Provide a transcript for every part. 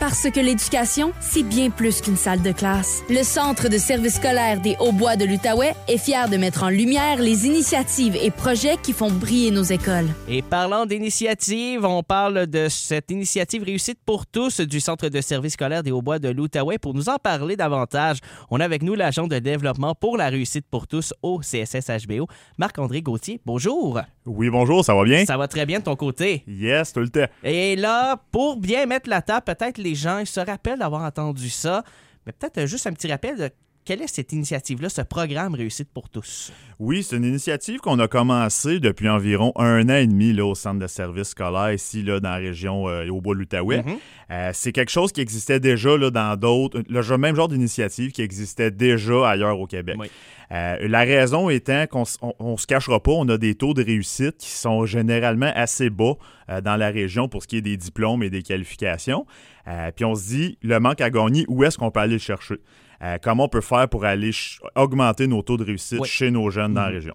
Parce que l'éducation, c'est bien plus qu'une salle de classe. Le Centre de services scolaires des Hauts-Bois de l'Outaouais est fier de mettre en lumière les initiatives et projets qui font briller nos écoles. Et parlant d'initiatives, on parle de cette initiative Réussite pour tous du Centre de services scolaires des Hauts-Bois de l'Outaouais. Pour nous en parler davantage, on a avec nous l'agent de développement pour la réussite pour tous au CSS-HBO, Marc-André Gauthier. Bonjour. Oui, bonjour, ça va bien? Ça va très bien de ton côté. Yes, tout le temps. Et là, pour bien mettre la table, peut-être les gens ils se rappellent d'avoir entendu ça, mais peut-être juste un petit rappel de quelle est cette initiative-là, ce programme Réussite pour tous? Oui, c'est une initiative qu'on a commencée depuis environ 1 an et demi là, au centre de services scolaires ici là, dans la région au bois de l'Outaouais. C'est quelque chose qui existait déjà là, dans d'autres, le même genre d'initiative qui existait déjà ailleurs au Québec. Oui. La raison étant qu'on se cachera pas, on a des taux de réussite qui sont généralement assez bas dans la région pour ce qui est des diplômes et des qualifications. Puis on se dit, le manque à gagner, où est-ce qu'on peut aller le chercher? Comment on peut faire pour aller augmenter nos taux de réussite chez nos jeunes dans la région.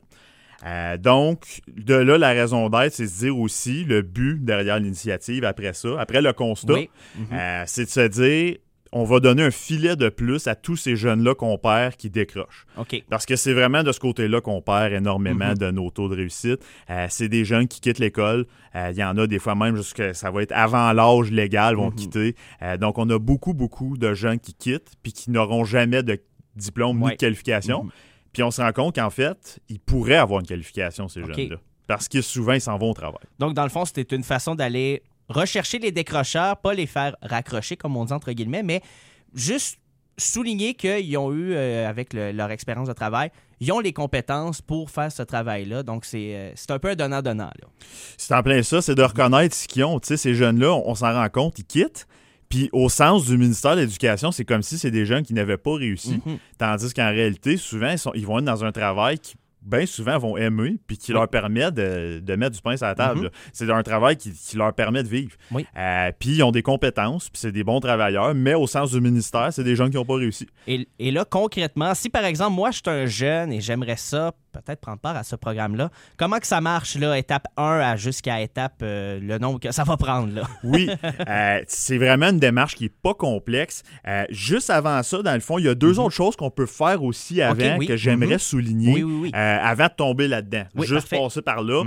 Donc, de là, la raison d'être, c'est de se dire aussi, le but derrière l'initiative, après ça, après le constat, c'est de se dire, on va donner un filet de plus à tous ces jeunes-là qu'on perd qui décrochent. Okay. Parce que c'est vraiment de ce côté-là qu'on perd énormément de nos taux de réussite. C'est des jeunes qui quittent l'école. Il y en a des fois même jusqu'à ça va être avant l'âge légal, vont quitter. Donc, on a beaucoup de jeunes qui quittent puis qui n'auront jamais de diplôme ni de qualification. Puis on se rend compte qu'en fait, ils pourraient avoir une qualification, ces jeunes-là. Parce que souvent, ils s'en vont au travail. Donc, dans le fond, c'était une façon d'aller rechercher les décrocheurs, pas les faire raccrocher, comme on dit entre guillemets, mais juste souligner qu'ils ont eu, avec leur expérience de travail, ils ont les compétences pour faire ce travail-là. Donc, c'est un peu un donnant-donnant. Là. C'est en plein ça, c'est de reconnaître ce qu'ils ont. Tu sais, ces jeunes-là, on s'en rend compte, ils quittent. Puis au sens du ministère de l'Éducation, c'est comme si c'est des jeunes qui n'avaient pas réussi. Tandis qu'en réalité, souvent, ils vont être dans un travail qui bien souvent vont aimer puis qui leur permet de mettre du pain sur la table. C'est un travail qui leur permet de vivre. Puis ils ont des compétences, puis c'est des bons travailleurs, mais au sens du ministère, c'est des gens qui n'ont pas réussi. Et là, concrètement, si par exemple, moi, je suis un jeune et j'aimerais ça, peut-être prendre part à ce programme-là, comment que ça marche, là, étape 1 jusqu'à étape, le nombre que ça va prendre, là? Oui, c'est vraiment une démarche qui n'est pas complexe. Juste avant ça, dans le fond, il y a deux autres choses qu'on peut faire aussi avant que j'aimerais souligner. Avant de tomber là-dedans. Juste passer par là.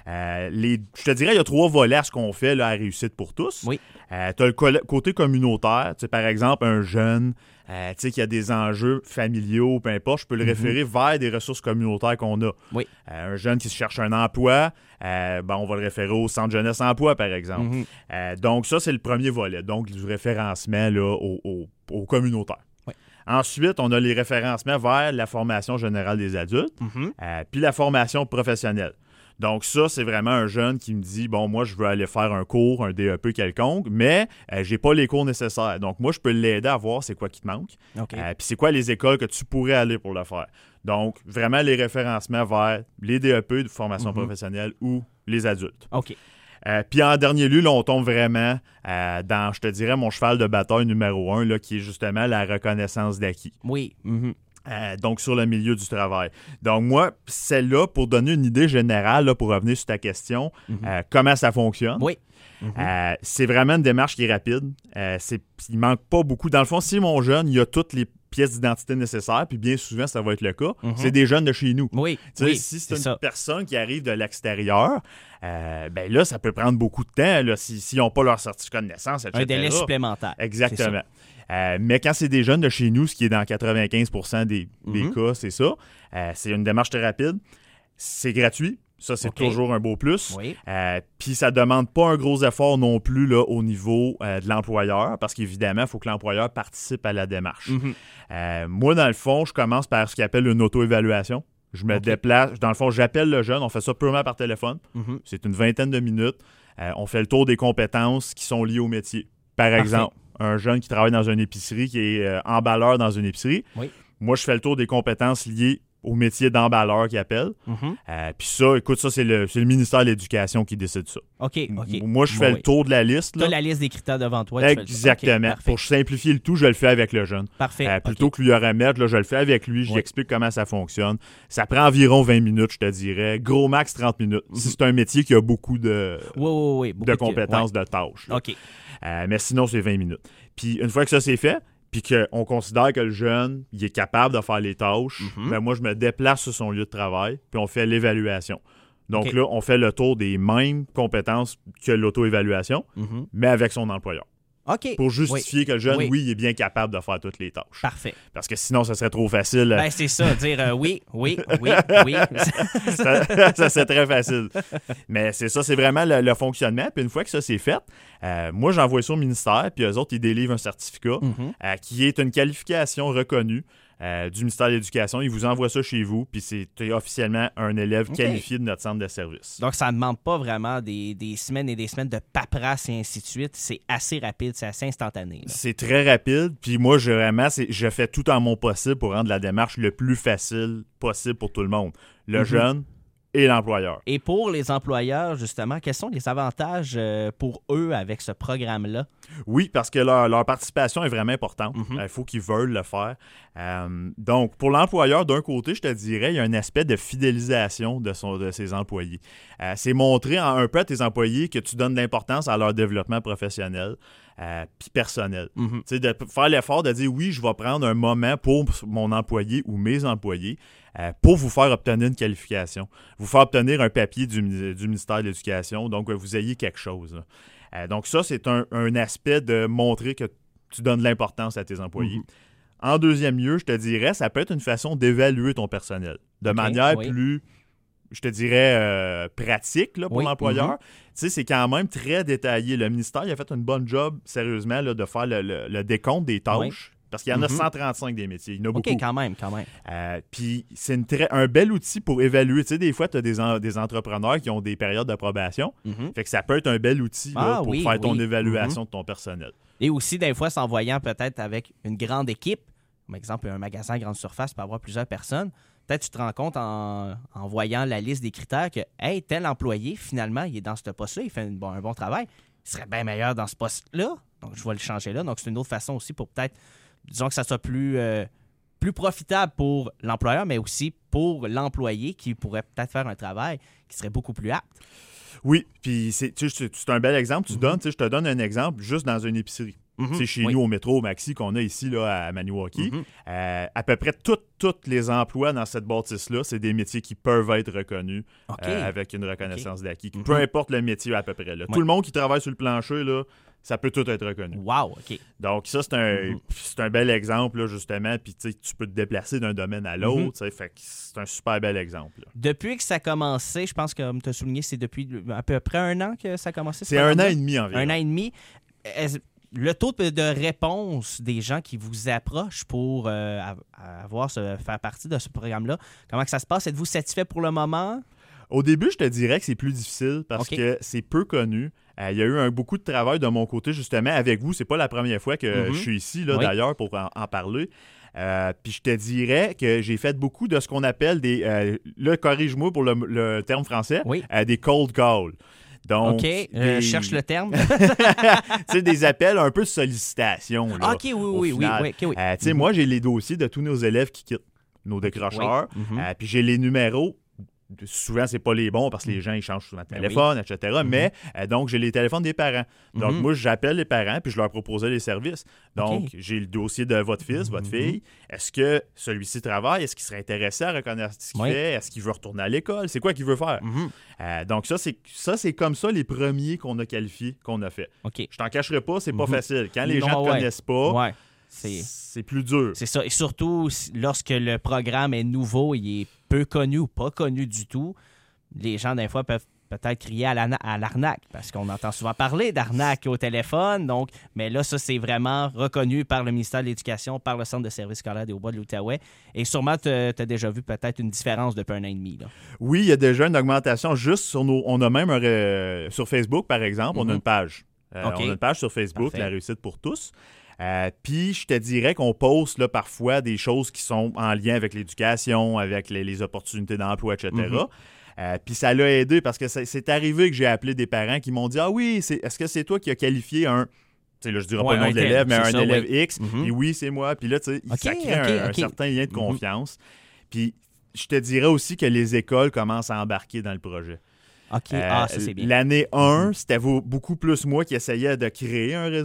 Je te dirais, il y a 3 volets à ce qu'on fait là, à Réussite pour tous. Tu as le côté communautaire. Par exemple, un jeune qui a des enjeux familiaux, peu importe, je peux le référer vers des ressources communautaires qu'on a. Un jeune qui se cherche un emploi, on va le référer au Centre Jeunesse Emploi, par exemple. Donc ça, c'est le premier volet. Donc, du référencement là, au communautaire. Ensuite, on a les référencements vers la formation générale des adultes, puis la formation professionnelle. Donc ça, c'est vraiment un jeune qui me dit, bon, moi, je veux aller faire un cours, un DEP quelconque, mais j'ai pas les cours nécessaires. Donc moi, je peux l'aider à voir c'est quoi qui te manque, puis c'est quoi les écoles que tu pourrais aller pour le faire. Donc, vraiment les référencements vers les DEP de formation professionnelle ou les adultes. Puis en dernier lieu, là, on tombe vraiment dans, je te dirais, mon cheval de bataille numéro 1, là, qui est justement la reconnaissance d'acquis. Donc, sur le milieu du travail. Donc, moi, celle-là, pour donner une idée générale, là, pour revenir sur ta question, comment ça fonctionne. C'est vraiment une démarche qui est rapide. Il manque pas beaucoup. Dans le fond, si mon jeune, il a toutes les pièces d'identité nécessaires, puis bien souvent, ça va être le cas, c'est des jeunes de chez nous. Si c'est une personne qui arrive de l'extérieur, là, ça peut prendre beaucoup de temps là, s'ils n'ont pas leur certificat de naissance, etc. Un délai supplémentaire. Exactement. Mais quand c'est des jeunes de chez nous, ce qui est dans 95% des cas, c'est ça. C'est une démarche très rapide. C'est gratuit. Ça, c'est toujours un beau plus. Puis ça ne demande pas un gros effort non plus là, au niveau de l'employeur, parce qu'évidemment, il faut que l'employeur participe à la démarche. Moi, dans le fond, je commence par ce qu'il appelle une auto-évaluation. Je me déplace. Dans le fond, j'appelle le jeune. On fait ça purement par téléphone. C'est une 20aine de minutes. On fait le tour des compétences qui sont liées au métier. Par exemple, un jeune qui travaille dans une épicerie, qui est emballeur dans une épicerie. Moi, je fais le tour des compétences liées au métier d'emballeur qu'il appelle. Puis ça, écoute, ça, c'est le ministère de l'Éducation qui décide ça. Moi, je fais le tour de la liste. Tu as la liste des critères devant toi. Exactement. Pour simplifier le tout, je le fais avec le jeune. Plutôt que lui remettre, là, je le fais avec lui, je lui explique comment ça fonctionne. Ça prend environ 20 minutes, je te dirais. Gros max 30 minutes. Si c'est un métier qui a beaucoup de compétences, de tâches. Mais sinon, c'est 20 minutes. Puis une fois que ça c'est fait, puis qu'on considère que le jeune, il est capable de faire les tâches, ben moi, je me déplace sur son lieu de travail, puis on fait l'évaluation. Donc là, on fait le tour des mêmes compétences que l'auto-évaluation, mais avec son employeur. Pour justifier que le jeune, il est bien capable de faire toutes les tâches. Parfait. Parce que sinon, ça serait trop facile. Ben, c'est ça, dire oui. Ça serait très facile. Mais c'est ça, c'est vraiment le fonctionnement. Puis une fois que ça, c'est fait, moi, j'envoie ça au ministère, puis eux autres, ils délivrent un certificat qui est une qualification reconnue du ministère de l'Éducation. Ils vous envoient ça chez vous, puis c'est officiellement un élève qualifié de notre centre de service. Donc, ça ne demande pas vraiment des semaines et des semaines de paperasse et ainsi de suite. C'est assez rapide, c'est assez instantané. C'est très rapide, puis moi, je fais tout en mon possible pour rendre la démarche le plus facile possible pour tout le monde. Le jeune et l'employeur. Et pour les employeurs, justement, quels sont les avantages pour eux avec ce programme-là? Oui, parce que leur participation est vraiment importante. Il faut qu'ils veulent le faire. Donc, pour l'employeur, d'un côté, je te dirais, il y a un aspect de fidélisation de ses employés. C'est montrer un peu à tes employés que tu donnes de l'importance à leur développement professionnel puis personnel. Tu sais, de faire l'effort de dire, oui, je vais prendre un moment pour mon employé ou mes employés pour vous faire obtenir une qualification, vous faire obtenir un papier du ministère de l'Éducation, donc vous ayez quelque chose. Donc ça, c'est un aspect de montrer que tu donnes de l'importance à tes employés. En deuxième lieu, je te dirais, ça peut être une façon d'évaluer ton personnel de manière plus, je te dirais, pratique là, pour l'employeur. Tu sais, c'est quand même très détaillé. Le ministère il a fait une bonne job, sérieusement, là, de faire le décompte des tâches. Parce qu'il y en a 135 des métiers. Il y en a beaucoup. OK, quand même. Puis c'est un bel outil pour évaluer. Tu sais, des fois, tu as des entrepreneurs qui ont des périodes d'approbation. Fait que ça peut être un bel outil là, pour faire ton évaluation de ton personnel. Et aussi, des fois, s'en voyant peut-être avec une grande équipe, par exemple, un magasin à grande surface peut avoir plusieurs personnes, peut-être tu te rends compte en voyant la liste des critères que, hey, tel employé, finalement, il est dans ce poste-là, il fait un bon travail, il serait bien meilleur dans ce poste-là, donc je vais le changer là. Donc, c'est une autre façon aussi pour peut-être, disons que ça soit plus profitable pour l'employeur, mais aussi pour l'employé qui pourrait peut-être faire un travail qui serait beaucoup plus apte. Oui, puis c'est un bel exemple. Je te donne un exemple juste dans une épicerie. Chez nous, au métro, au Maxi, qu'on a ici là, à Maniwaki, à peu près tous les emplois dans cette bâtisse-là, c'est des métiers qui peuvent être reconnus avec une reconnaissance d'acquis. Peu importe le métier à peu près. Là. Tout le monde qui travaille sur le plancher, là, ça peut tout être reconnu. Wow, OK. Donc ça, c'est un bel exemple, là, justement, puis tu peux te déplacer d'un domaine à l'autre, fait que c'est un super bel exemple. Là. Depuis que ça a commencé, je pense que, comme tu as souligné, c'est depuis à peu près 1 an que ça a commencé? C'est 1 an et demi environ. 1 an et demi. Le taux de réponse des gens qui vous approchent pour faire partie de ce programme-là, comment que ça se passe? Êtes-vous satisfait pour le moment? Au début, je te dirais que c'est plus difficile parce que c'est peu connu. Il y a eu beaucoup de travail de mon côté, justement, avec vous. C'est pas la première fois que je suis ici, là, d'ailleurs, pour en parler. Puis je te dirais que j'ai fait beaucoup de ce qu'on appelle des... là, corrige-moi pour le terme français, des cold calls. Donc, je cherche le terme. Tu sais, des appels un peu de sollicitation. Là, OK, oui. Tu sais, moi, j'ai les dossiers de tous nos élèves qui quittent, nos décrocheurs. Puis j'ai les numéros. Souvent, c'est pas les bons parce que les gens ils changent souvent de téléphone, etc. Mais donc, j'ai les téléphones des parents. Donc, moi, j'appelle les parents puis je leur proposais les services. Donc, j'ai le dossier de votre fils, votre fille. Est-ce que celui-ci travaille? Est-ce qu'il serait intéressé à reconnaître ce qu'il fait? Est-ce qu'il veut retourner à l'école? C'est quoi qu'il veut faire? Donc, ça, c'est comme ça les premiers qu'on a qualifiés, qu'on a fait. Je t'en cacherai pas, c'est pas facile. Quand les gens ne connaissent pas... C'est plus dur. C'est ça. Et surtout, lorsque le programme est nouveau, il est peu connu ou pas connu du tout, les gens, des fois, peuvent peut-être crier à l'arnaque parce qu'on entend souvent parler d'arnaque au téléphone. Donc, mais là, ça, c'est vraiment reconnu par le ministère de l'Éducation, par le Centre de services scolaires des Hauts-Bois de l'Outaouais. Et sûrement, tu as déjà vu peut-être une différence depuis 1 an et demi. Là. Oui, il y a déjà une augmentation juste sur on a même sur Facebook, par exemple, on a une page. On a une page sur Facebook, La réussite pour tous. Puis, je te dirais qu'on poste là, parfois des choses qui sont en lien avec l'éducation, avec les opportunités d'emploi, etc. Puis ça l'a aidé parce que c'est arrivé que j'ai appelé des parents qui m'ont dit « Ah oui, est-ce que c'est toi qui as qualifié un... » Tu sais, là, je dirais pas le nom de l'élève, mais un élève X. Puis oui, c'est moi. Puis là, tu sais, ça crée un certain lien de confiance. Puis, je te dirais aussi que les écoles commencent à embarquer dans le projet. Ça, c'est bien. L'année 1, c'était beaucoup plus moi qui essayais de créer un réseau.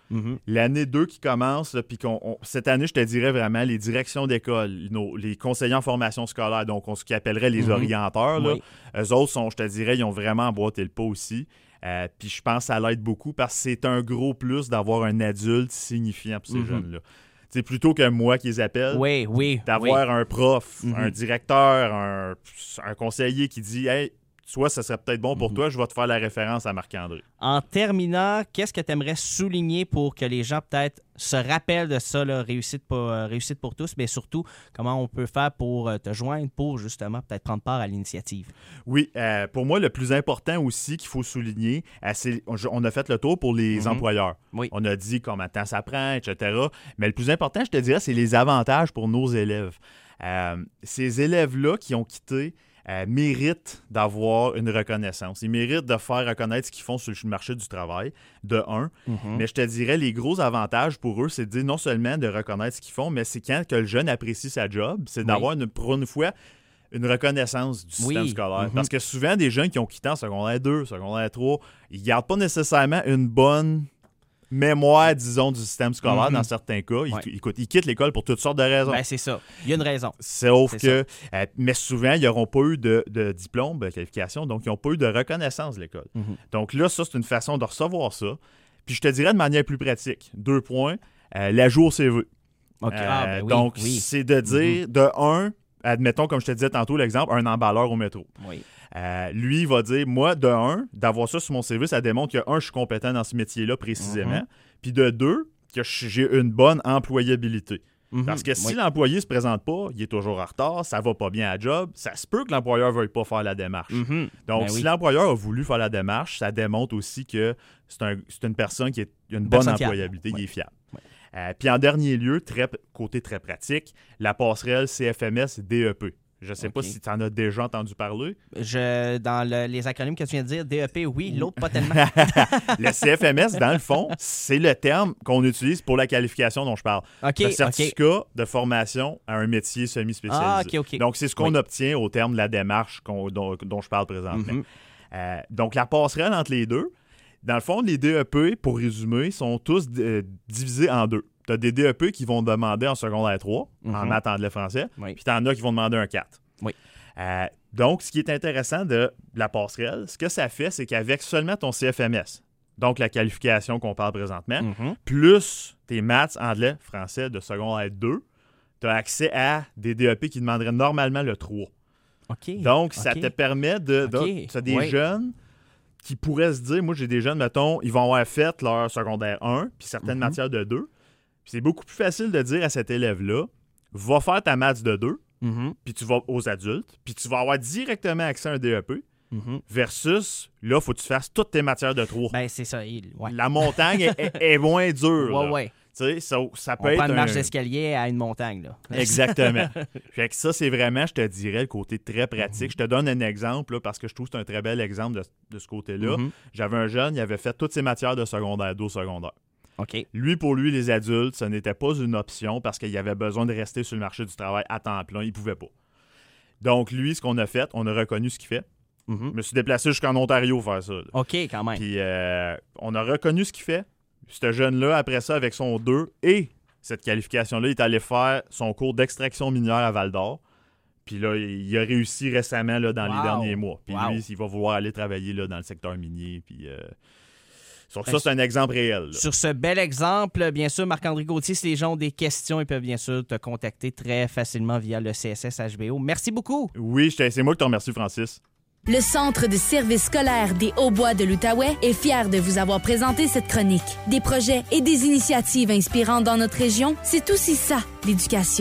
L'année 2 qui commence, puis cette année, je te dirais vraiment, les directions d'école, les conseillers en formation scolaire, donc ce qu'ils appelleraient les orienteurs, là, eux autres, je te dirais, ils ont vraiment emboîté le pas aussi. Puis je pense que ça l'aide beaucoup parce que c'est un gros plus d'avoir un adulte signifiant pour ces jeunes-là. C'est plutôt que moi qui les appelle, d'avoir un prof, un directeur, un conseiller qui dit « Hey, soit ça serait peut-être bon pour toi, je vais te faire la référence à Marc-André. » En terminant, qu'est-ce que tu aimerais souligner pour que les gens peut-être se rappellent de ça, là, réussite pour tous, mais surtout, comment on peut faire pour te joindre pour justement peut-être prendre part à l'initiative? Oui, pour moi, le plus important aussi qu'il faut souligner, on a fait le tour pour les employeurs. Oui. On a dit combien de temps ça prend, etc. Mais le plus important, je te dirais, c'est les avantages pour nos élèves. Ces élèves-là qui ont quitté méritent d'avoir une reconnaissance. Ils méritent de faire reconnaître ce qu'ils font sur le marché du travail, de un. Mais je te dirais, les gros avantages pour eux, c'est de dire non seulement de reconnaître ce qu'ils font, mais c'est quand que le jeune apprécie sa job, c'est d'avoir pour une fois une reconnaissance du système scolaire. Parce que souvent, des jeunes qui ont quitté en secondaire 2, secondaire 3, ils ne gardent pas nécessairement une bonne mémoire, disons, du système scolaire dans certains cas. Ils quittent l'école pour toutes sortes de raisons. Ben, c'est ça. Il y a une raison. Sauf que, mais souvent, ils n'auront pas eu de diplôme, de qualification, donc ils n'ont pas eu de reconnaissance de l'école. Donc là, ça, c'est une façon de recevoir ça. Puis je te dirais de manière plus pratique, 2 points, l'ajout au CV. Donc, c'est de dire, de un, admettons, comme je te disais tantôt, l'exemple, un emballeur au métro. Oui. Lui, il va dire, moi, de un, d'avoir ça sur mon CV, ça démontre que, je suis compétent dans ce métier-là précisément. Puis de deux, que j'ai une bonne employabilité. Parce que si l'employé ne se présente pas, il est toujours en retard, ça va pas bien à la job, ça se peut que l'employeur ne veuille pas faire la démarche. Donc, si l'employeur a voulu faire la démarche, ça démontre aussi que c'est une personne qui a une bonne employabilité, il est fiable. Puis en dernier lieu, côté très pratique, la passerelle CFMS DEP. Je ne sais pas si tu en as déjà entendu parler. Dans les acronymes que tu viens de dire, DEP, oui, l'autre pas tellement. Le CFMS, dans le fond, c'est le terme qu'on utilise pour la qualification dont je parle. Le certificat de formation à un métier semi-spécialisé. Donc, c'est ce qu'on obtient au terme de la démarche dont je parle présentement. Donc, la passerelle entre les deux, dans le fond, les DEP, pour résumer, sont tous divisés en deux. Tu as des DEP qui vont demander en secondaire 3, en maths, anglais, français, puis tu en as qui vont demander un 4. Donc, ce qui est intéressant de la passerelle, ce que ça fait, c'est qu'avec seulement ton CFMS, donc la qualification qu'on parle présentement, plus tes maths, anglais, français de secondaire 2, tu as accès à des DEP qui demanderaient normalement le 3. Donc, ça te permet tu as des jeunes qui pourraient se dire, moi, j'ai des jeunes, mettons, ils vont avoir fait leur secondaire 1, puis certaines matières de 2. C'est beaucoup plus facile de dire à cet élève-là, va faire ta maths de 2, puis tu vas aux adultes, puis tu vas avoir directement accès à un DEP, versus, là, il faut que tu fasses toutes tes matières de 3. Ben, c'est ça. La montagne est moins dure. Tu sais, ça peut être une marche d'escalier à une montagne. Là. Exactement. Fait que ça, c'est vraiment, je te dirais, le côté très pratique. Je te donne un exemple, là, parce que je trouve que c'est un très bel exemple de ce côté-là. J'avais un jeune, il avait fait toutes ses matières de secondaire, d'eau secondaire. Pour lui, les adultes, ce n'était pas une option parce qu'il avait besoin de rester sur le marché du travail à temps plein. Il ne pouvait pas. Donc, lui, ce qu'on a fait, on a reconnu ce qu'il fait. Je me suis déplacé jusqu'en Ontario faire ça. Quand même. Puis, on a reconnu ce qu'il fait. Ce jeune-là, après ça, avec son 2 et cette qualification-là, il est allé faire son cours d'extraction minière à Val-d'Or. Puis là, il a réussi récemment là, dans les derniers mois. Puis lui, il va vouloir aller travailler là, dans le secteur minier. Puis... ça, c'est un exemple réel. Là. Sur ce bel exemple, bien sûr, Marc-André Gauthier, si les gens ont des questions, ils peuvent bien sûr te contacter très facilement via le CSS HBO. Merci beaucoup. Oui, c'est moi qui te remercie, Francis. Le Centre de services scolaires des Hauts-Bois de l'Outaouais est fier de vous avoir présenté cette chronique. Des projets et des initiatives inspirantes dans notre région, c'est aussi ça, l'éducation.